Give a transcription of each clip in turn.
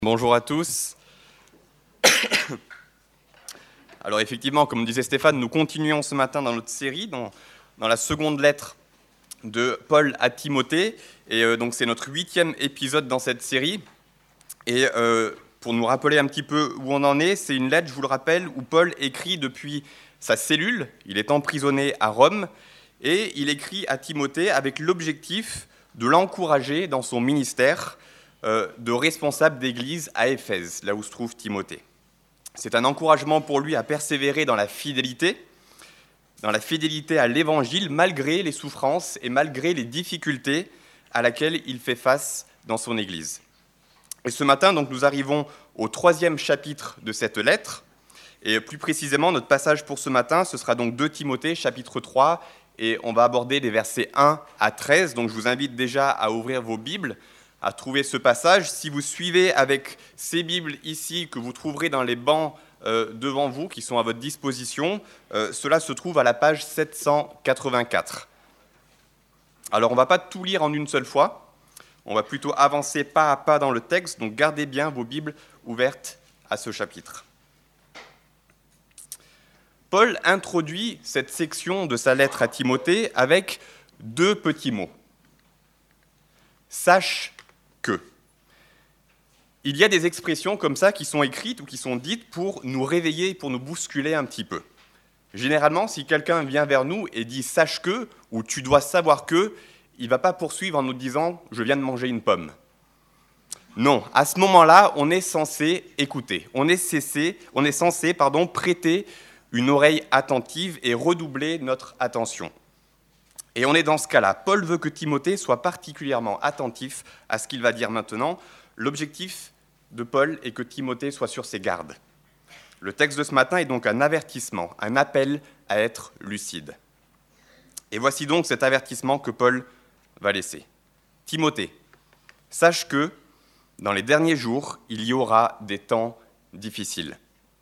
Bonjour à tous. Alors effectivement, comme disait Stéphane, nous continuons ce matin dans notre série, dans la seconde lettre de Paul à Timothée. Et donc c'est notre 8e épisode dans cette série. Et pour nous rappeler un petit peu où on en est, c'est une lettre, je vous le rappelle, où Paul écrit depuis sa cellule. Il est emprisonné à Rome et il écrit à Timothée avec l'objectif de l'encourager dans son ministère de responsable d'église à Éphèse, là où se trouve Timothée. C'est un encouragement pour lui à persévérer dans la fidélité à l'Évangile, malgré les souffrances et malgré les difficultés à laquelle il fait face dans son Église. Et ce matin, donc, nous arrivons au 3e chapitre de cette lettre, et plus précisément, notre passage pour ce matin, ce sera donc 2 Timothée, chapitre 3, et on va aborder les versets 1 à 13, donc je vous invite déjà à ouvrir vos Bibles, à trouver ce passage. Si vous suivez avec ces Bibles ici, que vous trouverez dans les bancs devant vous, qui sont à votre disposition, cela se trouve à la page 784. Alors, on ne va pas tout lire en une seule fois, on va plutôt avancer pas à pas dans le texte, donc gardez bien vos Bibles ouvertes à ce chapitre. Paul introduit cette section de sa lettre à Timothée avec 2 petits mots. Sache que. Il y a des expressions comme ça qui sont écrites ou qui sont dites pour nous réveiller, pour nous bousculer un petit peu. Généralement, si quelqu'un vient vers nous et dit « sache que » ou « tu dois savoir que », il ne va pas poursuivre en nous disant « je viens de manger une pomme ». Non, à ce moment-là, on est censé écouter, on est censé prêter une oreille attentive et redoubler notre attention. Et on est dans ce cas-là. Paul veut que Timothée soit particulièrement attentif à ce qu'il va dire maintenant. L'objectif de Paul est que Timothée soit sur ses gardes. Le texte de ce matin est donc un avertissement, un appel à être lucide. Et voici donc cet avertissement que Paul va laisser. Timothée, sache que dans les derniers jours, il y aura des temps difficiles.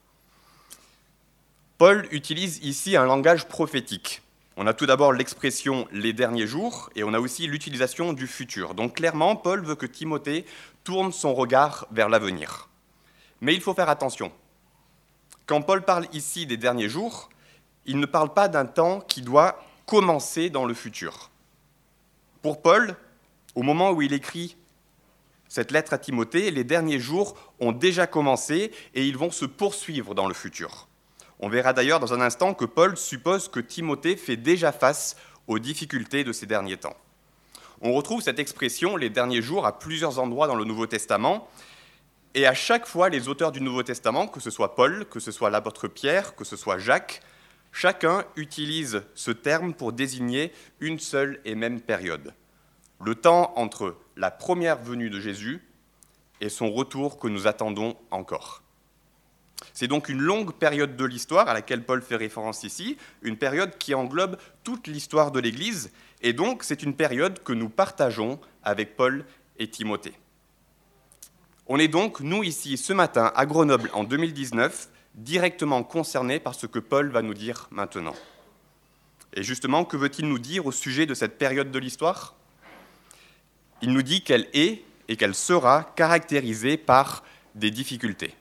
Paul utilise ici un langage prophétique. On a tout d'abord l'expression « les derniers jours » et on a aussi l'utilisation du futur. Donc clairement, Paul veut que Timothée tourne son regard vers l'avenir. Mais il faut faire attention. Quand Paul parle ici des derniers jours, il ne parle pas d'un temps qui doit commencer dans le futur. Pour Paul, au moment où il écrit cette lettre à Timothée, les derniers jours ont déjà commencé et ils vont se poursuivre dans le futur. On verra d'ailleurs dans un instant que Paul suppose que Timothée fait déjà face aux difficultés de ces derniers temps. On retrouve cette expression « les derniers jours » à plusieurs endroits dans le Nouveau Testament, et à chaque fois, les auteurs du Nouveau Testament, que ce soit Paul, que ce soit l'apôtre Pierre, que ce soit Jacques, chacun utilise ce terme pour désigner une seule et même période. Le temps entre la première venue de Jésus et son retour que nous attendons encore. C'est donc une longue période de l'histoire à laquelle Paul fait référence ici, une période qui englobe toute l'histoire de l'Église, et donc c'est une période que nous partageons avec Paul et Timothée. On est donc, nous ici, ce matin, à Grenoble, en 2019, directement concernés par ce que Paul va nous dire maintenant. Et justement, que veut-il nous dire au sujet de cette période de l'histoire ? Il nous dit qu'elle est et qu'elle sera caractérisée par des difficultés.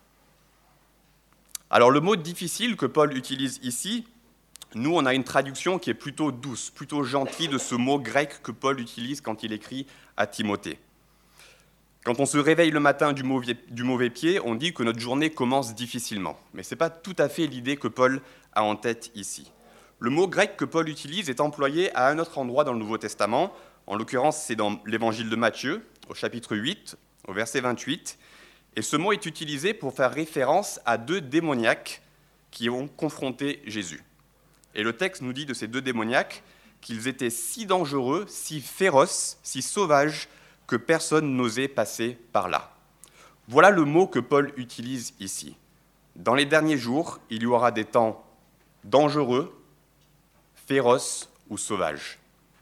Alors le mot « difficile » que Paul utilise ici, nous on a une traduction qui est plutôt douce, plutôt gentille de ce mot grec que Paul utilise quand il écrit à Timothée. Quand on se réveille le matin du mauvais pied, on dit que notre journée commence difficilement. Mais ce n'est pas tout à fait l'idée que Paul a en tête ici. Le mot grec que Paul utilise est employé à un autre endroit dans le Nouveau Testament. En l'occurrence, c'est dans l'évangile de Matthieu, au chapitre 8, au verset 28. Et ce mot est utilisé pour faire référence à 2 démoniaques qui ont confronté Jésus. Et le texte nous dit de ces 2 démoniaques qu'ils étaient si dangereux, si féroces, si sauvages, que personne n'osait passer par là. Voilà le mot que Paul utilise ici. Dans les derniers jours, il y aura des temps dangereux, féroces ou sauvages.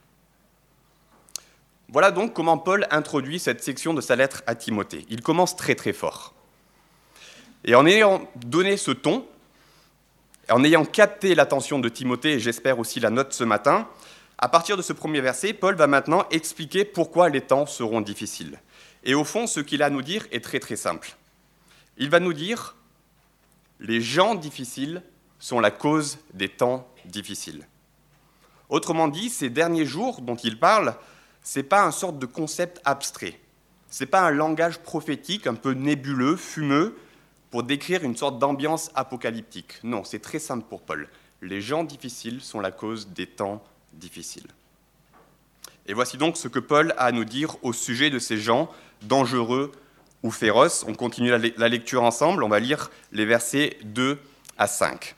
Voilà donc comment Paul introduit cette section de sa lettre à Timothée. Il commence très très fort. Et en ayant donné ce ton, en ayant capté l'attention de Timothée, et j'espère aussi la nôtre ce matin, à partir de ce premier verset, Paul va maintenant expliquer pourquoi les temps seront difficiles. Et au fond, ce qu'il a à nous dire est très très simple. Il va nous dire « Les gens difficiles sont la cause des temps difficiles ». Autrement dit, ces derniers jours dont il parle, ce n'est pas une sorte de concept abstrait. Ce n'est pas un langage prophétique un peu nébuleux, fumeux, pour décrire une sorte d'ambiance apocalyptique. Non, c'est très simple pour Paul. Les gens difficiles sont la cause des temps difficiles. Et voici donc ce que Paul a à nous dire au sujet de ces gens dangereux ou féroces. On continue la lecture ensemble, on va lire les versets 2 à 5.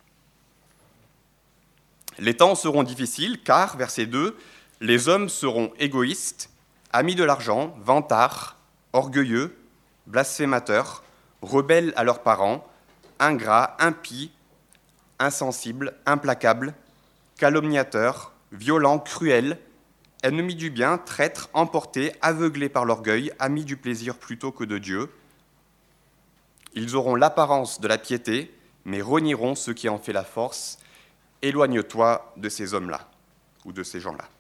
Les temps seront difficiles car, verset 2, les hommes seront égoïstes, amis de l'argent, vantards, orgueilleux, blasphémateurs, rebelles à leurs parents, ingrats, impies, insensibles, implacables, calomniateurs, violents, cruels, ennemis du bien, traîtres, emportés, aveuglés par l'orgueil, amis du plaisir plutôt que de Dieu. Ils auront l'apparence de la piété, mais renieront ce qui en fait la force. Éloigne-toi de ces hommes-là, ou de ces gens-là.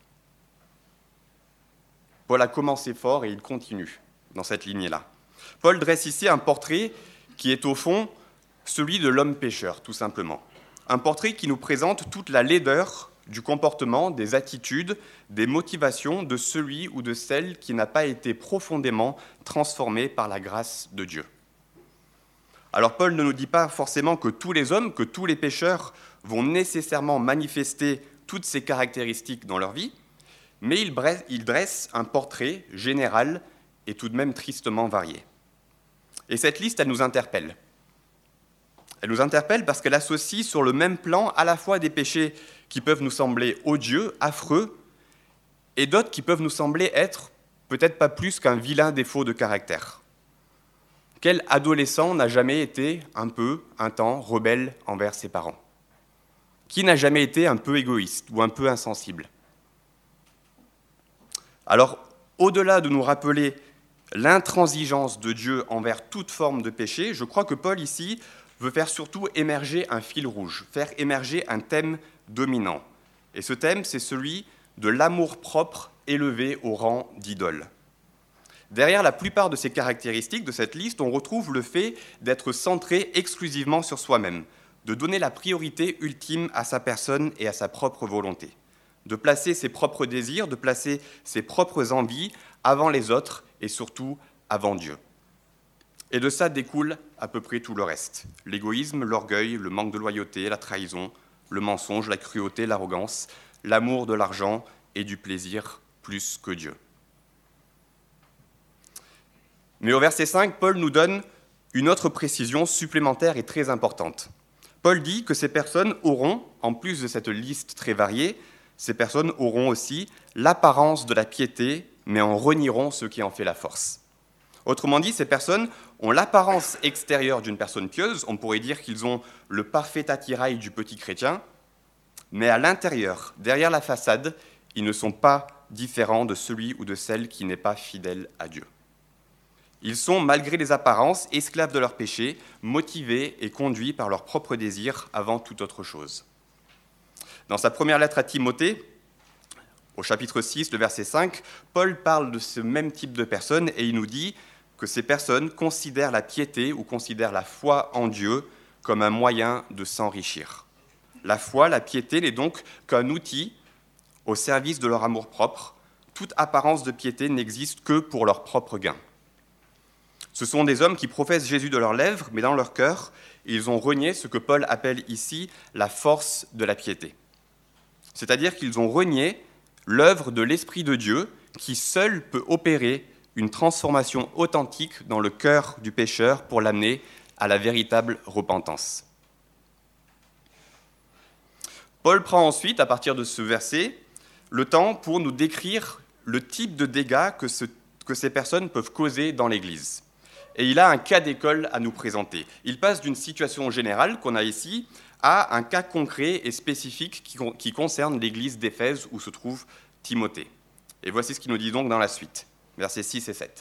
Paul a commencé fort et il continue dans cette lignée-là. Paul dresse ici un portrait qui est au fond celui de l'homme pécheur, tout simplement. Un portrait qui nous présente toute la laideur du comportement, des attitudes, des motivations de celui ou de celle qui n'a pas été profondément transformé par la grâce de Dieu. Alors Paul ne nous dit pas forcément que tous les hommes, que tous les pécheurs vont nécessairement manifester toutes ces caractéristiques dans leur vie, mais il dresse un portrait général et tout de même tristement varié. Et cette liste, elle nous interpelle. Elle nous interpelle parce qu'elle associe sur le même plan à la fois des péchés qui peuvent nous sembler odieux, affreux, et d'autres qui peuvent nous sembler être peut-être pas plus qu'un vilain défaut de caractère. Quel adolescent n'a jamais été un temps, rebelle envers ses parents ? Qui n'a jamais été un peu égoïste ou un peu insensible ? Alors, au-delà de nous rappeler l'intransigeance de Dieu envers toute forme de péché, je crois que Paul, ici, veut faire surtout émerger un fil rouge, faire émerger un thème dominant. Et ce thème, c'est celui de l'amour-propre élevé au rang d'idole. Derrière la plupart de ces caractéristiques de cette liste, on retrouve le fait d'être centré exclusivement sur soi-même, de donner la priorité ultime à sa personne et à sa propre volonté, de placer ses propres désirs, de placer ses propres envies avant les autres et surtout avant Dieu. Et de ça découle à peu près tout le reste. L'égoïsme, l'orgueil, le manque de loyauté, la trahison, le mensonge, la cruauté, l'arrogance, l'amour de l'argent et du plaisir plus que Dieu. Mais au verset 5, Paul nous donne une autre précision supplémentaire et très importante. Paul dit que ces personnes auront, en plus de cette liste très variée, ces personnes auront aussi l'apparence de la piété, mais en renieront ce qui en fait la force. Autrement dit, ces personnes ont l'apparence extérieure d'une personne pieuse, on pourrait dire qu'ils ont le parfait attirail du petit chrétien, mais à l'intérieur, derrière la façade, ils ne sont pas différents de celui ou de celle qui n'est pas fidèle à Dieu. Ils sont, malgré les apparences, esclaves de leurs péchés, motivés et conduits par leurs propres désirs avant toute autre chose. Dans sa première lettre à Timothée, au chapitre 6, le verset 5, Paul parle de ce même type de personnes et il nous dit que ces personnes considèrent la piété ou considèrent la foi en Dieu comme un moyen de s'enrichir. La foi, la piété n'est donc qu'un outil au service de leur amour-propre. Toute apparence de piété n'existe que pour leur propre gain. Ce sont des hommes qui professent Jésus de leurs lèvres, mais dans leur cœur, ils ont renié ce que Paul appelle ici la force de la piété. C'est-à-dire qu'ils ont renié l'œuvre de l'Esprit de Dieu qui seul peut opérer une transformation authentique dans le cœur du pécheur pour l'amener à la véritable repentance. Paul prend ensuite, à partir de ce verset, le temps pour nous décrire le type de dégâts que ces personnes peuvent causer dans l'Église. Et il a un cas d'école à nous présenter. Il passe d'une situation générale qu'on a ici à un cas concret et spécifique qui concerne l'Église d'Éphèse où se trouve Timothée. Et voici ce qu'il nous dit donc dans la suite, versets 6 et 7.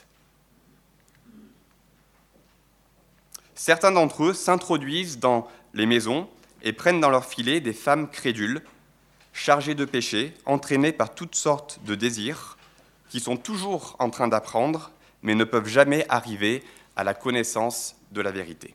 Certains d'entre eux s'introduisent dans les maisons et prennent dans leur filet des femmes crédules, chargées de péché, entraînées par toutes sortes de désirs, qui sont toujours en train d'apprendre, mais ne peuvent jamais arriver à la connaissance de la vérité.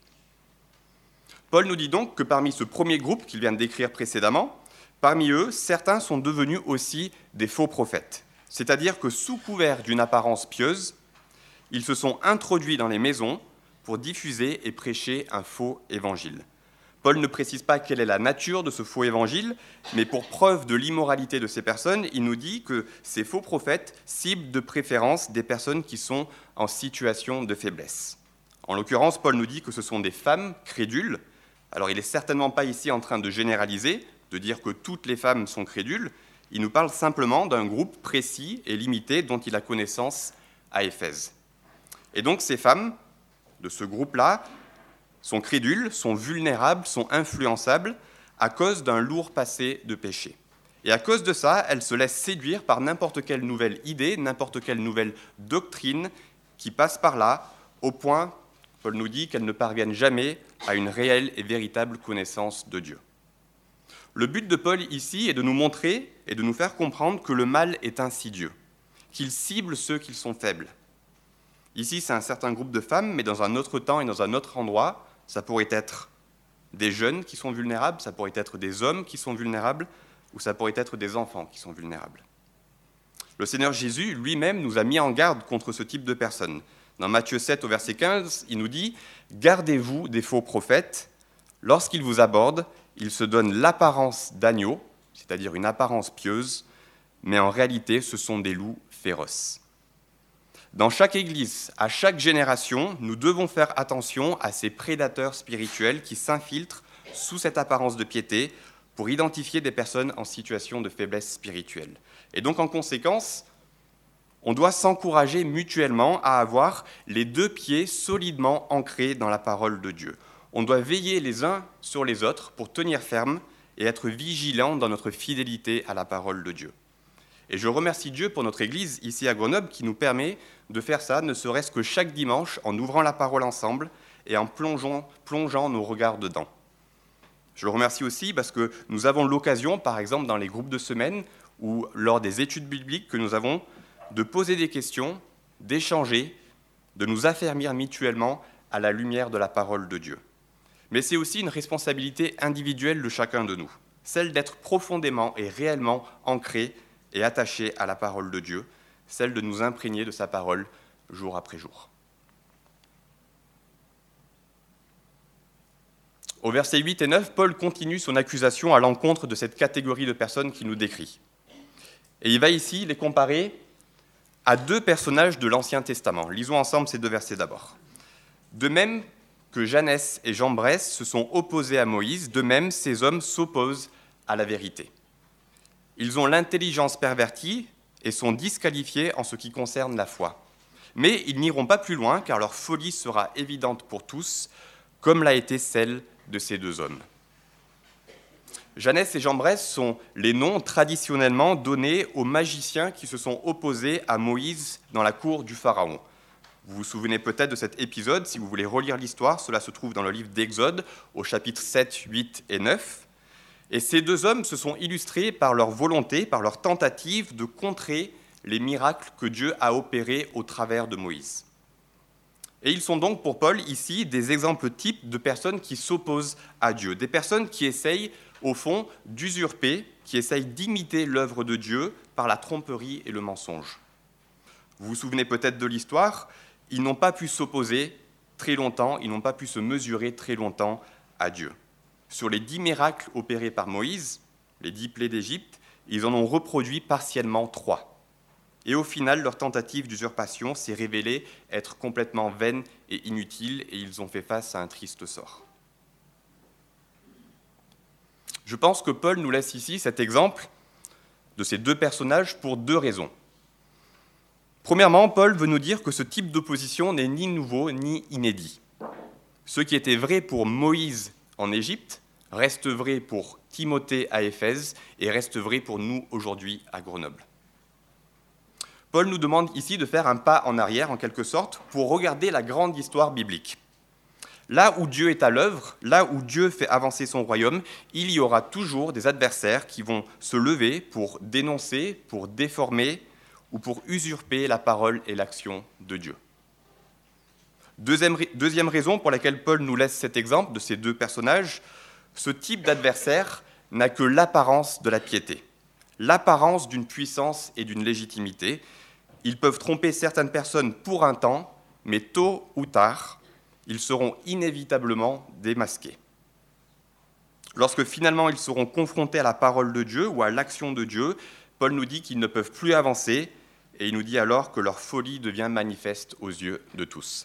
Paul nous dit donc que parmi ce premier groupe qu'il vient de décrire précédemment, parmi eux, certains sont devenus aussi des faux prophètes. C'est-à-dire que sous couvert d'une apparence pieuse, ils se sont introduits dans les maisons pour diffuser et prêcher un faux évangile. Paul ne précise pas quelle est la nature de ce faux évangile, mais pour preuve de l'immoralité de ces personnes, il nous dit que ces faux prophètes ciblent de préférence des personnes qui sont en situation de faiblesse. En l'occurrence, Paul nous dit que ce sont des femmes crédules. Alors il n'est certainement pas ici en train de généraliser, de dire que toutes les femmes sont crédules. Il nous parle simplement d'un groupe précis et limité dont il a connaissance à Éphèse. Et donc ces femmes de ce groupe-là sont crédules, sont vulnérables, sont influençables à cause d'un lourd passé de péché. Et à cause de ça, elles se laissent séduire par n'importe quelle nouvelle idée, n'importe quelle nouvelle doctrine qui passe par là, au point, Paul nous dit, qu'elles ne parviennent jamais à une réelle et véritable connaissance de Dieu. Le but de Paul ici est de nous montrer et de nous faire comprendre que le mal est insidieux, qu'il cible ceux qui sont faibles. Ici, c'est un certain groupe de femmes, mais dans un autre temps et dans un autre endroit, ça pourrait être des jeunes qui sont vulnérables, ça pourrait être des hommes qui sont vulnérables, ou ça pourrait être des enfants qui sont vulnérables. Le Seigneur Jésus lui-même nous a mis en garde contre ce type de personnes. Dans Matthieu 7 au verset 15, il nous dit « Gardez-vous des faux prophètes, lorsqu'ils vous abordent, ils se donnent l'apparence d'agneaux, c'est-à-dire une apparence pieuse, mais en réalité ce sont des loups féroces. » Dans chaque église, à chaque génération, nous devons faire attention à ces prédateurs spirituels qui s'infiltrent sous cette apparence de piété pour identifier des personnes en situation de faiblesse spirituelle. Et donc, en conséquence, on doit s'encourager mutuellement à avoir les deux pieds solidement ancrés dans la parole de Dieu. On doit veiller les uns sur les autres pour tenir ferme et être vigilants dans notre fidélité à la parole de Dieu. Et je remercie Dieu pour notre Église ici à Grenoble qui nous permet de faire ça, ne serait-ce que chaque dimanche, en ouvrant la parole ensemble et en plongeant nos regards dedans. Je le remercie aussi parce que nous avons l'occasion, par exemple dans les groupes de semaine ou lors des études bibliques que nous avons, de poser des questions, d'échanger, de nous affermir mutuellement à la lumière de la parole de Dieu. Mais c'est aussi une responsabilité individuelle de chacun de nous, celle d'être profondément et réellement ancré et attaché à la parole de Dieu, celle de nous imprégner de sa parole jour après jour. Au versets 8 et 9, Paul continue son accusation à l'encontre de cette catégorie de personnes qu'il nous décrit. Et il va ici les comparer à deux personnages de l'Ancien Testament. Lisons ensemble ces deux versets d'abord. De même que Jannes et Jambres se sont opposés à Moïse, de même ces hommes s'opposent à la vérité. Ils ont l'intelligence pervertie et sont disqualifiés en ce qui concerne la foi. Mais ils n'iront pas plus loin, car leur folie sera évidente pour tous, comme l'a été celle de ces deux hommes. Jannes et Jambres sont les noms traditionnellement donnés aux magiciens qui se sont opposés à Moïse dans la cour du Pharaon. Vous vous souvenez peut-être de cet épisode, si vous voulez relire l'histoire, cela se trouve dans le livre d'Exode, au chapitre 7, 8 et 9. Et ces deux hommes se sont illustrés par leur volonté, par leur tentative de contrer les miracles que Dieu a opérés au travers de Moïse. Et ils sont donc pour Paul ici des exemples types de personnes qui s'opposent à Dieu, des personnes qui essayent au fond d'usurper, qui essayent d'imiter l'œuvre de Dieu par la tromperie et le mensonge. Vous vous souvenez peut-être de l'histoire, ils n'ont pas pu s'opposer très longtemps, ils n'ont pas pu se mesurer très longtemps à Dieu. Sur les 10 miracles opérés par Moïse, les 10 plaies d'Égypte, ils en ont reproduit partiellement 3. Et au final, leur tentative d'usurpation s'est révélée être complètement vaine et inutile, et ils ont fait face à un triste sort. Je pense que Paul nous laisse ici cet exemple de ces deux personnages pour 2 raisons. Premièrement, Paul veut nous dire que ce type d'opposition n'est ni nouveau ni inédit. Ce qui était vrai pour Moïse en Égypte reste vrai pour Timothée à Éphèse et reste vrai pour nous aujourd'hui à Grenoble. Paul nous demande ici de faire un pas en arrière, en quelque sorte, pour regarder la grande histoire biblique. Là où Dieu est à l'œuvre, là où Dieu fait avancer son royaume, il y aura toujours des adversaires qui vont se lever pour dénoncer, pour déformer ou pour usurper la parole et l'action de Dieu. Deuxième raison pour laquelle Paul nous laisse cet exemple de ces deux personnages, ce type d'adversaire n'a que l'apparence de la piété, l'apparence d'une puissance et d'une légitimité. Ils peuvent tromper certaines personnes pour un temps, mais tôt ou tard, ils seront inévitablement démasqués. Lorsque finalement ils seront confrontés à la parole de Dieu ou à l'action de Dieu, Paul nous dit qu'ils ne peuvent plus avancer et il nous dit alors que leur folie devient manifeste aux yeux de tous.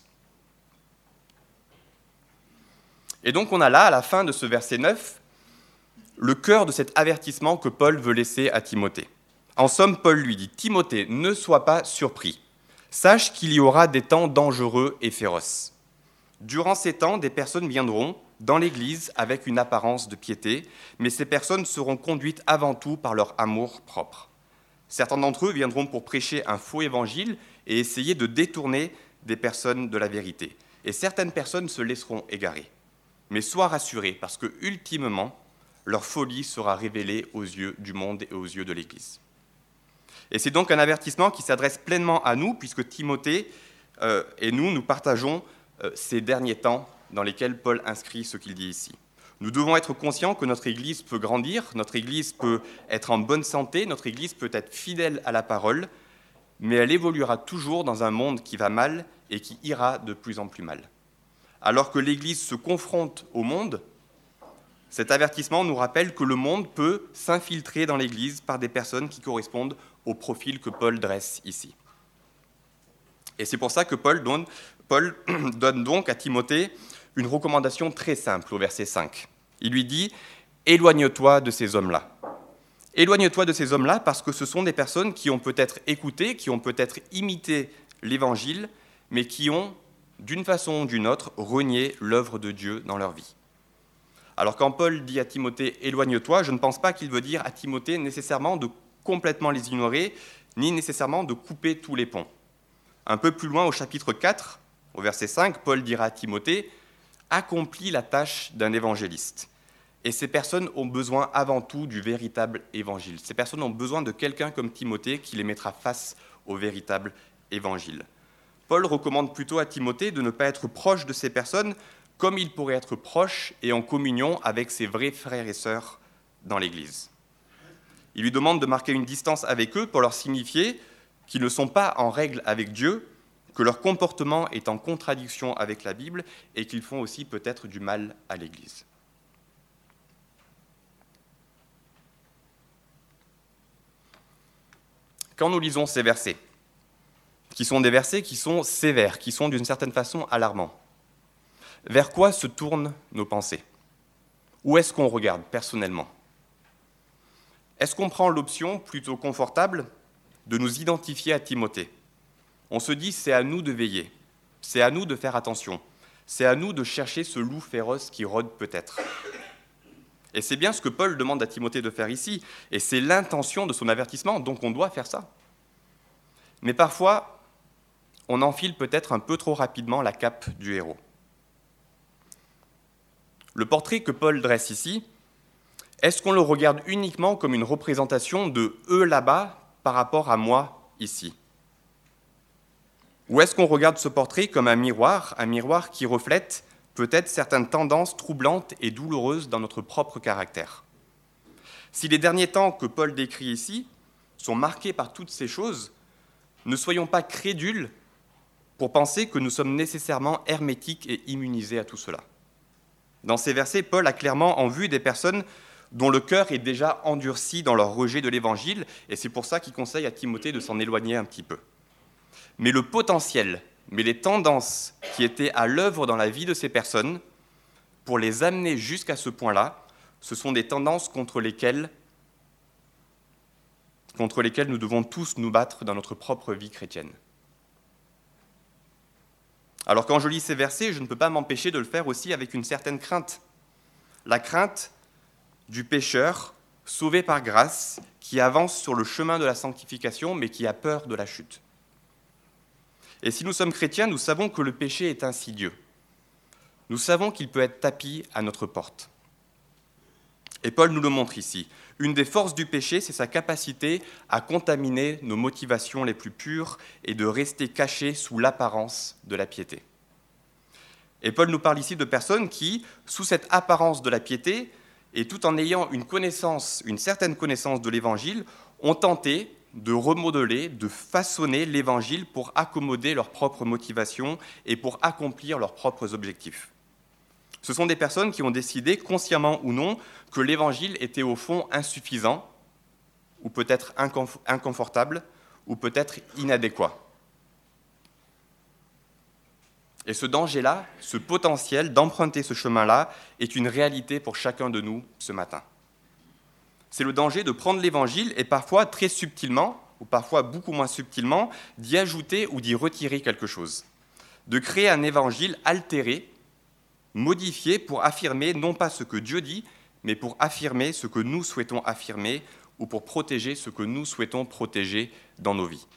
Et donc on a là, à la fin de ce verset 9, le cœur de cet avertissement que Paul veut laisser à Timothée. En somme, Paul lui dit « Timothée, ne sois pas surpris. Sache qu'il y aura des temps dangereux et féroces. Durant ces temps, des personnes viendront dans l'Église avec une apparence de piété, mais ces personnes seront conduites avant tout par leur amour propre. Certains d'entre eux viendront pour prêcher un faux évangile et essayer de détourner des personnes de la vérité. Et certaines personnes se laisseront égarer. Mais sois rassuré, parce que ultimement, leur folie sera révélée aux yeux du monde et aux yeux de l'Église. » Et c'est donc un avertissement qui s'adresse pleinement à nous, puisque Timothée et nous partageons ces derniers temps dans lesquels Paul inscrit ce qu'il dit ici. Nous devons être conscients que notre Église peut grandir, notre Église peut être en bonne santé, notre Église peut être fidèle à la parole, mais elle évoluera toujours dans un monde qui va mal et qui ira de plus en plus mal. Alors que l'Église se confronte au monde, cet avertissement nous rappelle que le monde peut s'infiltrer dans l'Église par des personnes qui correspondent au profil que Paul dresse ici. Et c'est pour ça que Paul donne donc à Timothée une recommandation très simple au verset 5. Il lui dit « Éloigne-toi de ces hommes-là. Éloigne-toi de ces hommes-là parce que ce sont des personnes qui ont peut-être écouté, qui ont peut-être imité l'Évangile, mais qui ont, d'une façon ou d'une autre, renié l'œuvre de Dieu dans leur vie. » Alors quand Paul dit à Timothée « Éloigne-toi », je ne pense pas qu'il veut dire à Timothée nécessairement de complètement les ignorer, ni nécessairement de couper tous les ponts. Un peu plus loin, au chapitre 4, au verset 5, Paul dira à Timothée « Accomplis la tâche d'un évangéliste ». Et ces personnes ont besoin avant tout du véritable évangile. Ces personnes ont besoin de quelqu'un comme Timothée qui les mettra face au véritable évangile. Paul recommande plutôt à Timothée de ne pas être proche de ces personnes comme il pourrait être proche et en communion avec ses vrais frères et sœurs dans l'Église. Il lui demande de marquer une distance avec eux pour leur signifier qu'ils ne sont pas en règle avec Dieu, que leur comportement est en contradiction avec la Bible et qu'ils font aussi peut-être du mal à l'Église. Quand nous lisons ces versets, qui sont des versets qui sont sévères, qui sont d'une certaine façon alarmants, vers quoi se tournent nos pensées? Où est-ce qu'on regarde personnellement? Est-ce qu'on prend l'option plutôt confortable de nous identifier à Timothée? On se dit c'est à nous de veiller, c'est à nous de faire attention, c'est à nous de chercher ce loup féroce qui rôde peut-être. Et c'est bien ce que Paul demande à Timothée de faire ici, et c'est l'intention de son avertissement, donc on doit faire ça. Mais parfois, on enfile peut-être un peu trop rapidement la cape du héros. Le portrait que Paul dresse ici, est-ce qu'on le regarde uniquement comme une représentation de eux là-bas par rapport à moi ici? Ou est-ce qu'on regarde ce portrait comme un miroir qui reflète peut-être certaines tendances troublantes et douloureuses dans notre propre caractère? Si les derniers temps que Paul décrit ici sont marqués par toutes ces choses, ne soyons pas crédules pour penser que nous sommes nécessairement hermétiques et immunisés à tout cela. Dans ces versets, Paul a clairement en vue des personnes dont le cœur est déjà endurci dans leur rejet de l'Évangile, et c'est pour ça qu'il conseille à Timothée de s'en éloigner un petit peu. Mais le potentiel, mais les tendances qui étaient à l'œuvre dans la vie de ces personnes, pour les amener jusqu'à ce point-là, ce sont des tendances contre lesquelles nous devons tous nous battre dans notre propre vie chrétienne. Alors quand je lis ces versets, je ne peux pas m'empêcher de le faire aussi avec une certaine crainte. La crainte du pécheur sauvé par grâce, qui avance sur le chemin de la sanctification, mais qui a peur de la chute. Et si nous sommes chrétiens, nous savons que le péché est insidieux. Nous savons qu'il peut être tapi à notre porte. Et Paul nous le montre ici. Une des forces du péché, c'est sa capacité à contaminer nos motivations les plus pures et de rester cachés sous l'apparence de la piété. Et Paul nous parle ici de personnes qui, sous cette apparence de la piété, et tout en ayant une certaine connaissance de l'Évangile, ont tenté de remodeler, de façonner l'Évangile pour accommoder leurs propres motivations et pour accomplir leurs propres objectifs. Ce sont des personnes qui ont décidé, consciemment ou non, que l'Évangile était au fond insuffisant, ou peut-être inconfortable, ou peut-être inadéquat. Et ce danger-là, ce potentiel d'emprunter ce chemin-là, est une réalité pour chacun de nous ce matin. C'est le danger de prendre l'Évangile et parfois très subtilement, ou parfois beaucoup moins subtilement, d'y ajouter ou d'y retirer quelque chose. De créer un Évangile altéré, modifié pour affirmer non pas ce que Dieu dit, mais pour affirmer ce que nous souhaitons affirmer ou pour protéger ce que nous souhaitons protéger dans nos vies.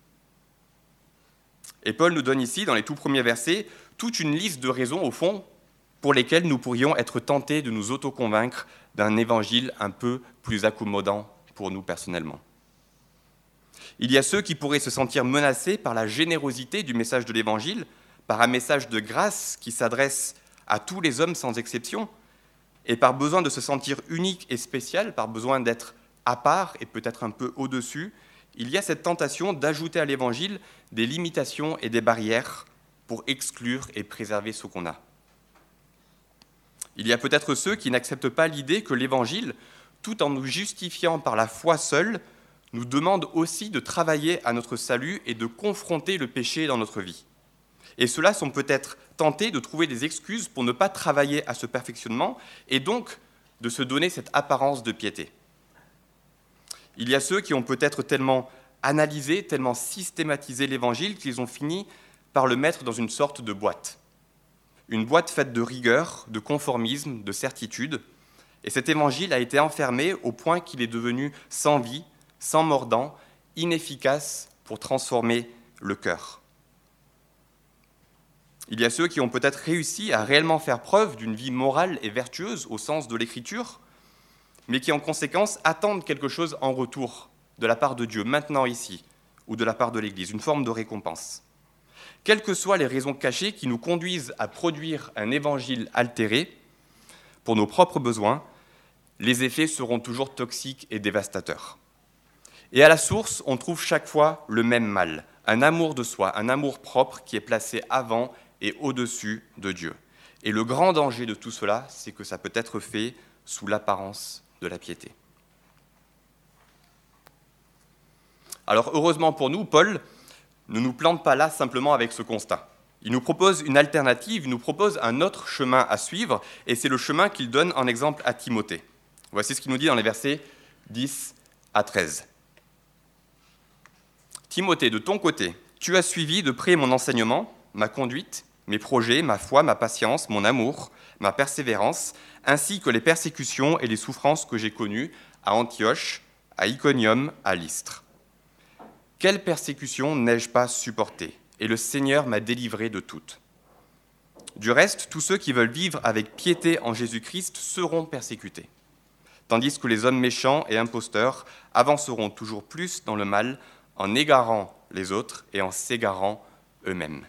Et Paul nous donne ici, dans les tout premiers versets, toute une liste de raisons, au fond, pour lesquelles nous pourrions être tentés de nous autoconvaincre d'un évangile un peu plus accommodant pour nous personnellement. Il y a ceux qui pourraient se sentir menacés par la générosité du message de l'évangile, par un message de grâce qui s'adresse à tous les hommes sans exception, et par besoin de se sentir unique et spécial, par besoin d'être à part et peut-être un peu au-dessus, il y a cette tentation d'ajouter à l'évangile des limitations et des barrières pour exclure et préserver ce qu'on a. Il y a peut-être ceux qui n'acceptent pas l'idée que l'Évangile, tout en nous justifiant par la foi seule, nous demande aussi de travailler à notre salut et de confronter le péché dans notre vie. Et ceux-là sont peut-être tentés de trouver des excuses pour ne pas travailler à ce perfectionnement et donc de se donner cette apparence de piété. Il y a ceux qui ont peut-être tellement analysé, tellement systématisé l'Évangile qu'ils ont fini par le mettre dans une sorte de boîte. Une boîte faite de rigueur, de conformisme, de certitude. Et cet évangile a été enfermé au point qu'il est devenu sans vie, sans mordant, inefficace pour transformer le cœur. Il y a ceux qui ont peut-être réussi à réellement faire preuve d'une vie morale et vertueuse au sens de l'Écriture, mais qui en conséquence attendent quelque chose en retour de la part de Dieu, maintenant ici, ou de la part de l'Église, une forme de récompense. Quelles que soient les raisons cachées qui nous conduisent à produire un évangile altéré pour nos propres besoins, les effets seront toujours toxiques et dévastateurs. Et à la source, on trouve chaque fois le même mal, un amour de soi, un amour propre qui est placé avant et au-dessus de Dieu. Et le grand danger de tout cela, c'est que ça peut être fait sous l'apparence de la piété. Alors heureusement pour nous, Paul ne nous plante pas là simplement avec ce constat. Il nous propose une alternative, il nous propose un autre chemin à suivre, et c'est le chemin qu'il donne en exemple à Timothée. Voici ce qu'il nous dit dans les versets 10 à 13. Timothée, de ton côté, tu as suivi de près mon enseignement, ma conduite, mes projets, ma foi, ma patience, mon amour, ma persévérance, ainsi que les persécutions et les souffrances que j'ai connues à Antioche, à Iconium, à Lystre. Quelle persécution n'ai-je pas supportée ? Et le Seigneur m'a délivré de toutes. Du reste, tous ceux qui veulent vivre avec piété en Jésus-Christ seront persécutés, tandis que les hommes méchants et imposteurs avanceront toujours plus dans le mal en égarant les autres et en s'égarant eux-mêmes.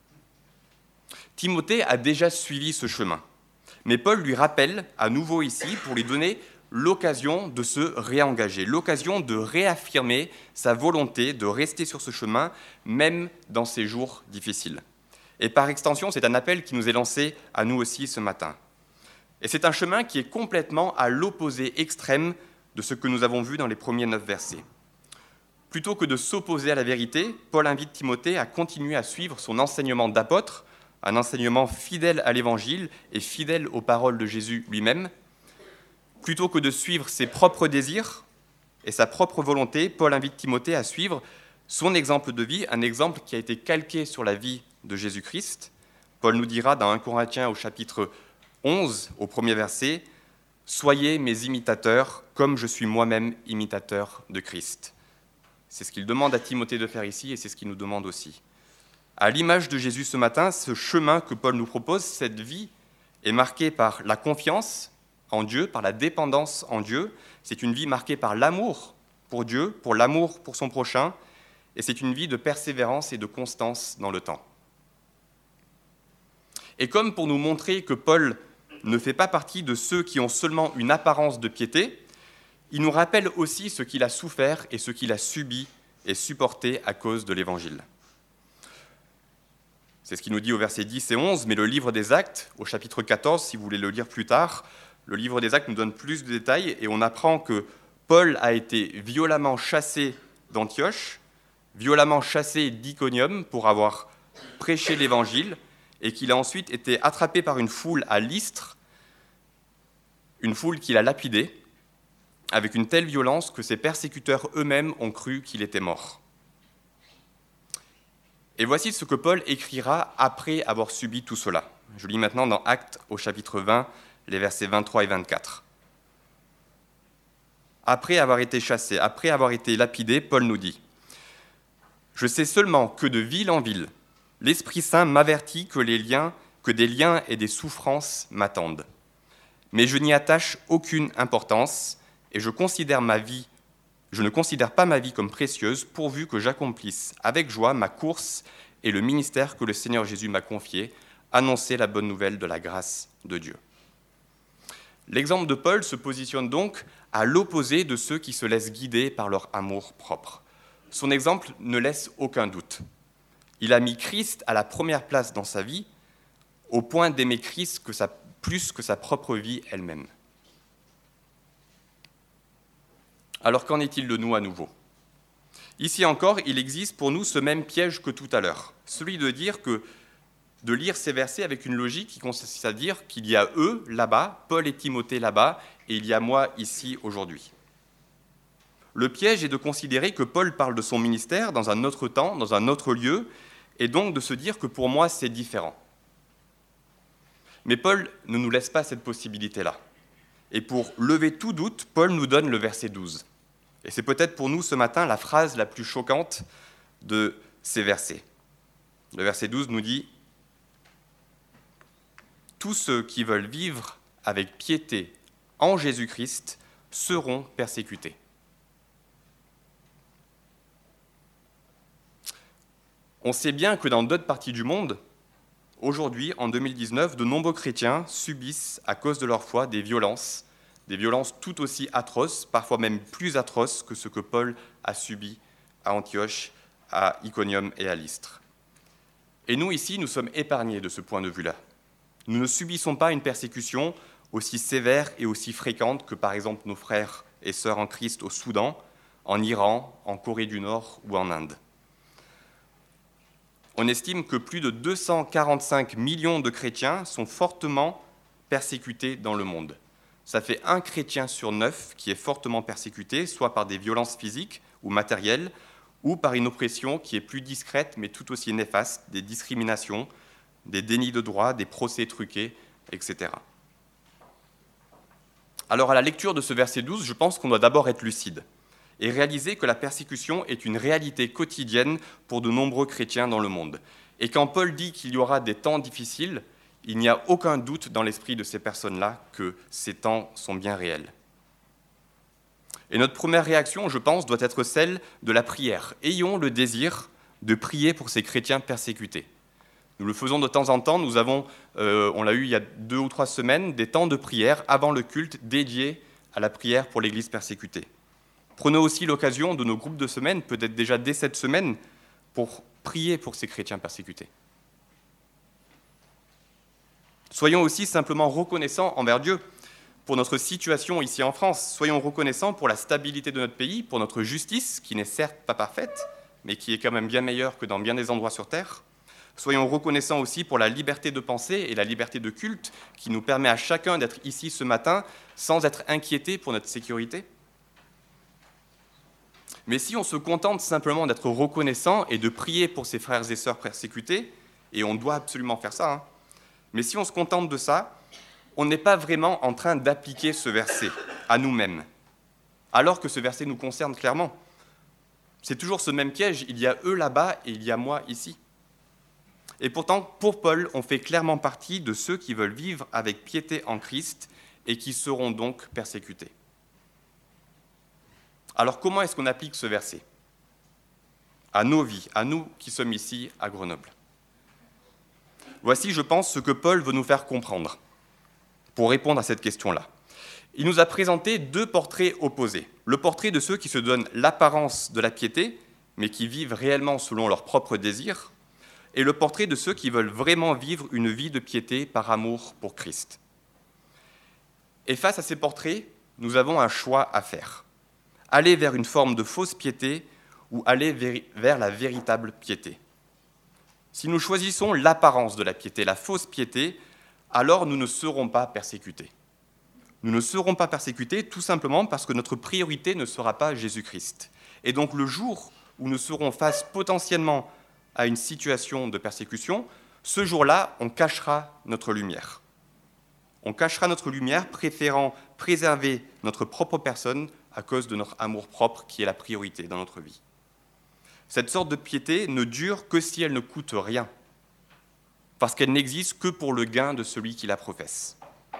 Timothée a déjà suivi ce chemin, mais Paul lui rappelle à nouveau ici pour lui donner l'occasion de se réengager, l'occasion de réaffirmer sa volonté de rester sur ce chemin, même dans ces jours difficiles. Et par extension, c'est un appel qui nous est lancé à nous aussi ce matin. Et c'est un chemin qui est complètement à l'opposé extrême de ce que nous avons vu dans les premiers 9 versets. Plutôt que de s'opposer à la vérité, Paul invite Timothée à continuer à suivre son enseignement d'apôtre, un enseignement fidèle à l'Évangile et fidèle aux paroles de Jésus lui-même. Plutôt que de suivre ses propres désirs et sa propre volonté, Paul invite Timothée à suivre son exemple de vie, un exemple qui a été calqué sur la vie de Jésus-Christ. Paul nous dira dans 1 Corinthiens au chapitre 11, au premier verset, « Soyez mes imitateurs, comme je suis moi-même imitateur de Christ. » C'est ce qu'il demande à Timothée de faire ici et c'est ce qu'il nous demande aussi. À l'image de Jésus ce matin, ce chemin que Paul nous propose, cette vie, est marquée par la confiance en Dieu, par la dépendance en Dieu. C'est une vie marquée par l'amour pour Dieu, pour l'amour pour son prochain, et c'est une vie de persévérance et de constance dans le temps. Et comme pour nous montrer que Paul ne fait pas partie de ceux qui ont seulement une apparence de piété, il nous rappelle aussi ce qu'il a souffert et ce qu'il a subi et supporté à cause de l'Évangile. C'est ce qu'il nous dit au verset 10 et 11, mais le livre des Actes, au chapitre 14, si vous voulez le lire plus tard, le livre des Actes nous donne plus de détails et on apprend que Paul a été violemment chassé d'Antioche, violemment chassé d'Iconium pour avoir prêché l'Évangile et qu'il a ensuite été attrapé par une foule à Lystre, une foule qu'il a lapidée avec une telle violence que ses persécuteurs eux-mêmes ont cru qu'il était mort. Et voici ce que Paul écrira après avoir subi tout cela. Je lis maintenant dans Actes au chapitre 20, les versets 23 et 24. Après avoir été chassé, après avoir été lapidé, Paul nous dit « Je sais seulement que de ville en ville, l'Esprit Saint m'avertit que des liens et des souffrances m'attendent. Mais je n'y attache aucune importance et je ne considère pas ma vie comme précieuse pourvu que j'accomplisse avec joie ma course et le ministère que le Seigneur Jésus m'a confié, annoncer la bonne nouvelle de la grâce de Dieu. » L'exemple de Paul se positionne donc à l'opposé de ceux qui se laissent guider par leur amour propre. Son exemple ne laisse aucun doute. Il a mis Christ à la première place dans sa vie, au point d'aimer Christ plus que sa propre vie elle-même. Alors qu'en est-il de nous à nouveau ? Ici encore, il existe pour nous ce même piège que tout à l'heure, celui de lire ces versets avec une logique qui consiste à dire qu'il y a eux là-bas, Paul et Timothée là-bas, et il y a moi ici aujourd'hui. Le piège est de considérer que Paul parle de son ministère dans un autre temps, dans un autre lieu, et donc de se dire que pour moi c'est différent. Mais Paul ne nous laisse pas cette possibilité-là. Et pour lever tout doute, Paul nous donne le verset 12. Et c'est peut-être pour nous ce matin la phrase la plus choquante de ces versets. Le verset 12 nous dit « Tous ceux qui veulent vivre avec piété en Jésus-Christ seront persécutés. » On sait bien que dans d'autres parties du monde, aujourd'hui, en 2019, de nombreux chrétiens subissent, à cause de leur foi, des violences tout aussi atroces, parfois même plus atroces que ce que Paul a subi à Antioche, à Iconium et à Lystre. Et nous, ici, nous sommes épargnés de ce point de vue-là. Nous ne subissons pas une persécution aussi sévère et aussi fréquente que, par exemple, nos frères et sœurs en Christ au Soudan, en Iran, en Corée du Nord ou en Inde. On estime que plus de 245 millions de chrétiens sont fortement persécutés dans le monde. Ça fait 1 chrétien sur 9 qui est fortement persécuté, soit par des violences physiques ou matérielles, ou par une oppression qui est plus discrète mais tout aussi néfaste, des discriminations, des dénis de droits, des procès truqués, etc. Alors à la lecture de ce verset 12, je pense qu'on doit d'abord être lucide et réaliser que la persécution est une réalité quotidienne pour de nombreux chrétiens dans le monde. Et quand Paul dit qu'il y aura des temps difficiles, il n'y a aucun doute dans l'esprit de ces personnes-là que ces temps sont bien réels. Et notre première réaction, je pense, doit être celle de la prière. Ayons le désir de prier pour ces chrétiens persécutés. Nous le faisons de temps en temps, nous avons, on l'a eu il y a 2 ou 3 semaines, des temps de prière avant le culte dédiés à la prière pour l'Église persécutée. Prenons aussi l'occasion de nos groupes de semaine, peut-être déjà dès cette semaine, pour prier pour ces chrétiens persécutés. Soyons aussi simplement reconnaissants envers Dieu pour notre situation ici en France. Soyons reconnaissants pour la stabilité de notre pays, pour notre justice, qui n'est certes pas parfaite, mais qui est quand même bien meilleure que dans bien des endroits sur Terre. Soyons reconnaissants aussi pour la liberté de pensée et la liberté de culte qui nous permet à chacun d'être ici ce matin sans être inquiété pour notre sécurité. Mais si on se contente simplement d'être reconnaissant et de prier pour ses frères et sœurs persécutés, et on doit absolument faire ça, mais si on se contente de ça, on n'est pas vraiment en train d'appliquer ce verset à nous-mêmes, alors que ce verset nous concerne clairement. C'est toujours ce même piège, il y a eux là-bas et il y a moi ici. Et pourtant, pour Paul, on fait clairement partie de ceux qui veulent vivre avec piété en Christ et qui seront donc persécutés. Alors comment est-ce qu'on applique ce verset à nos vies, à nous qui sommes ici à Grenoble ? Voici, je pense, ce que Paul veut nous faire comprendre pour répondre à cette question-là. Il nous a présenté deux portraits opposés. Le portrait de ceux qui se donnent l'apparence de la piété, mais qui vivent réellement selon leurs propres désirs, et le portrait de ceux qui veulent vraiment vivre une vie de piété par amour pour Christ. Et face à ces portraits, nous avons un choix à faire. Aller vers une forme de fausse piété ou aller vers la véritable piété. Si nous choisissons l'apparence de la piété, la fausse piété, alors nous ne serons pas persécutés. Nous ne serons pas persécutés tout simplement parce que notre priorité ne sera pas Jésus-Christ. Et donc le jour où nous serons face potentiellement à une situation de persécution, ce jour-là, on cachera notre lumière. On cachera notre lumière, préférant préserver notre propre personne à cause de notre amour-propre qui est la priorité dans notre vie. Cette sorte de piété ne dure que si elle ne coûte rien, parce qu'elle n'existe que pour le gain de celui qui la professe.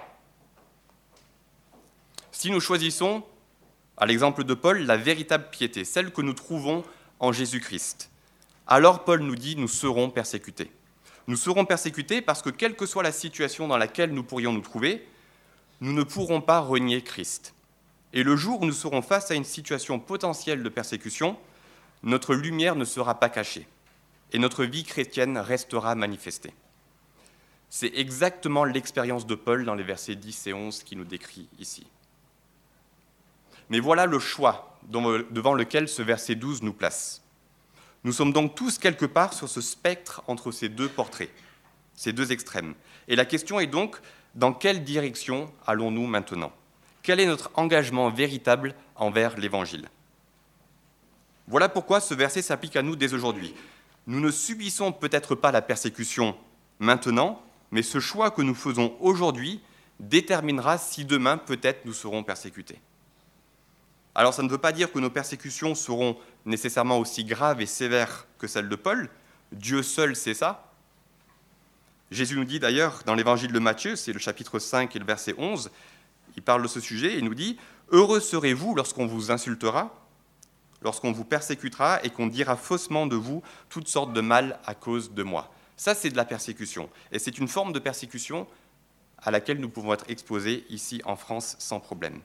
Si nous choisissons, à l'exemple de Paul, la véritable piété, celle que nous trouvons en Jésus-Christ, alors Paul nous dit « nous serons persécutés ». Nous serons persécutés parce que quelle que soit la situation dans laquelle nous pourrions nous trouver, nous ne pourrons pas renier Christ. Et le jour où nous serons face à une situation potentielle de persécution, notre lumière ne sera pas cachée et notre vie chrétienne restera manifestée. C'est exactement l'expérience de Paul dans les versets 10 et 11 qui nous décrit ici. Mais voilà le choix devant lequel ce verset 12 nous place. Nous sommes donc tous quelque part sur ce spectre entre ces deux portraits, ces deux extrêmes. Et la question est donc, dans quelle direction allons-nous maintenant ? Quel est notre engagement véritable envers l'Évangile ? Voilà pourquoi ce verset s'applique à nous dès aujourd'hui. Nous ne subissons peut-être pas la persécution maintenant, mais ce choix que nous faisons aujourd'hui déterminera si demain, peut-être, nous serons persécutés. Alors ça ne veut pas dire que nos persécutions seront nécessairement aussi graves et sévères que celles de Paul. Dieu seul sait ça. Jésus nous dit d'ailleurs dans l'évangile de Matthieu, c'est le chapitre 5 et le verset 11, il parle de ce sujet et il nous dit « Heureux serez-vous lorsqu'on vous insultera, lorsqu'on vous persécutera et qu'on dira faussement de vous toutes sortes de mal à cause de moi. » Ça, c'est de la persécution. Et c'est une forme de persécution à laquelle nous pouvons être exposés ici en France sans problème.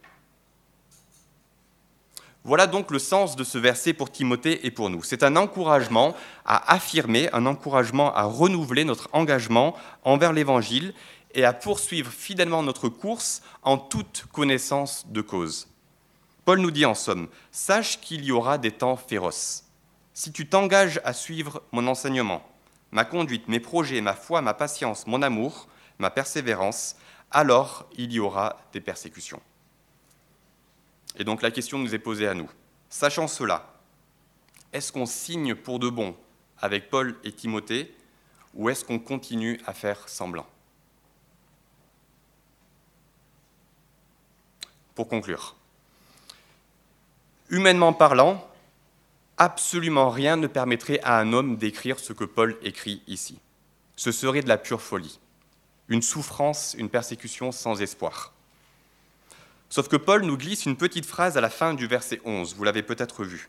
Voilà donc le sens de ce verset pour Timothée et pour nous. C'est un encouragement à affirmer, un encouragement à renouveler notre engagement envers l'Évangile et à poursuivre fidèlement notre course en toute connaissance de cause. Paul nous dit en somme, « Sache qu'il y aura des temps féroces. Si tu t'engages à suivre mon enseignement, ma conduite, mes projets, ma foi, ma patience, mon amour, ma persévérance, alors il y aura des persécutions. » Et donc la question nous est posée à nous. Sachant cela, est-ce qu'on signe pour de bon avec Paul et Timothée ou est-ce qu'on continue à faire semblant ? Pour conclure, humainement parlant, absolument rien ne permettrait à un homme d'écrire ce que Paul écrit ici. Ce serait de la pure folie, une souffrance, une persécution sans espoir. Sauf que Paul nous glisse une petite phrase à la fin du verset 11, vous l'avez peut-être vu.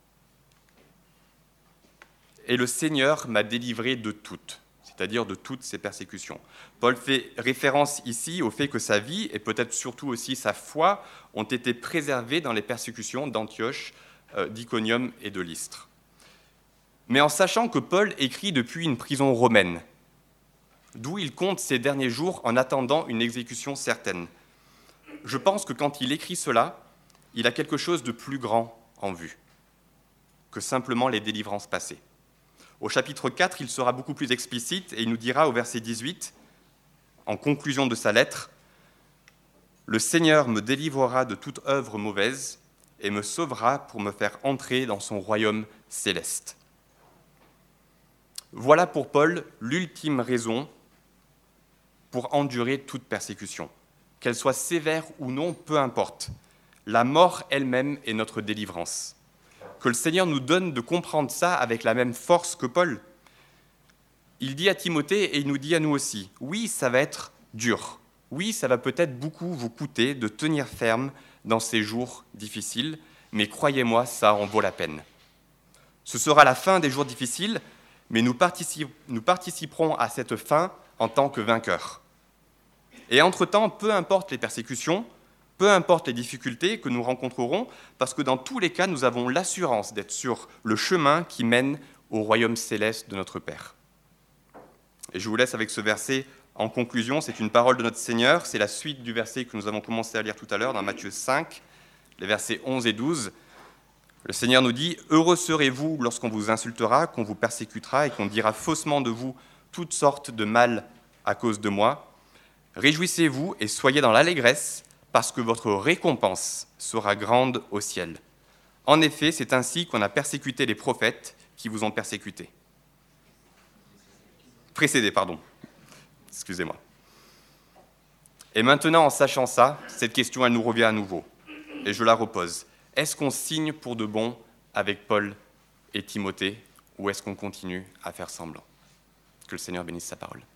« Et le Seigneur m'a délivré de toutes », c'est-à-dire de toutes ces persécutions. Paul fait référence ici au fait que sa vie, et peut-être surtout aussi sa foi, ont été préservées dans les persécutions d'Antioche, d'Iconium et de Lystre. Mais en sachant que Paul écrit depuis une prison romaine, d'où il compte ses derniers jours en attendant une exécution certaine, je pense que quand il écrit cela, il a quelque chose de plus grand en vue que simplement les délivrances passées. Au chapitre 4, il sera beaucoup plus explicite et il nous dira au verset 18, en conclusion de sa lettre, « Le Seigneur me délivrera de toute œuvre mauvaise et me sauvera pour me faire entrer dans son royaume céleste. » Voilà pour Paul l'ultime raison pour endurer toute persécution. Qu'elle soit sévère ou non, peu importe. La mort elle-même est notre délivrance. Que le Seigneur nous donne de comprendre ça avec la même force que Paul. Il dit à Timothée et il nous dit à nous aussi, oui, ça va être dur. Oui, ça va peut-être beaucoup vous coûter de tenir ferme dans ces jours difficiles, mais croyez-moi, ça en vaut la peine. Ce sera la fin des jours difficiles, mais nous participerons à cette fin en tant que vainqueurs. Et entre-temps, peu importe les persécutions, peu importe les difficultés que nous rencontrerons, parce que dans tous les cas, nous avons l'assurance d'être sur le chemin qui mène au royaume céleste de notre Père. Et je vous laisse avec ce verset en conclusion. C'est une parole de notre Seigneur, c'est la suite du verset que nous avons commencé à lire tout à l'heure dans Matthieu 5, les versets 11 et 12. Le Seigneur nous dit « Heureux serez-vous lorsqu'on vous insultera, qu'on vous persécutera et qu'on dira faussement de vous toutes sortes de mal à cause de moi. Réjouissez-vous et soyez dans l'allégresse, parce que votre récompense sera grande au ciel. En effet, c'est ainsi qu'on a persécuté les prophètes qui vous ont précédés. Excusez-moi. Et maintenant, en sachant ça, cette question, elle nous revient à nouveau. Et je la repose. Est-ce qu'on signe pour de bon avec Paul et Timothée, ou est-ce qu'on continue à faire semblant ? Que le Seigneur bénisse sa parole.